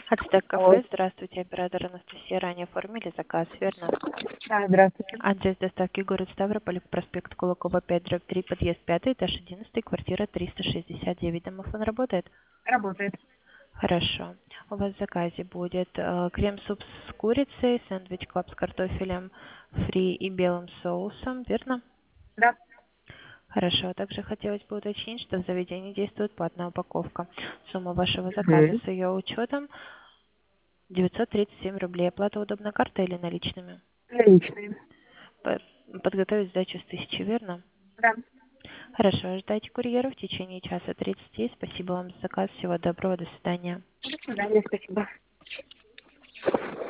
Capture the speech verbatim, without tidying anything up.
Ацтек Алло. кафе. Здравствуйте, оператор Анастасия. Ранее оформили заказ, верно? Да, здравствуйте. Адрес доставки город Ставрополь, проспект Кулакова пять, дробь три, подъезд пятый, этаж одиннадцатый, квартира триста шестьдесят девять. Домофон работает? Работает. Хорошо. У вас в заказе будет э, крем-суп с курицей, сэндвич клаб с картофелем фри и белым соусом, верно? Да. Хорошо. Также хотелось бы уточнить, что в заведении действует платная упаковка. Сумма вашего заказа Мгм. с ее учетом девятьсот тридцать семь рублей. Оплата удобна картой или наличными? Наличные. По- Подготовить сдачу с тысячи, верно? Да. Хорошо. Ожидайте курьера в течение часа тридцати. Спасибо вам за заказ. Всего доброго. До свидания. До свидания, спасибо.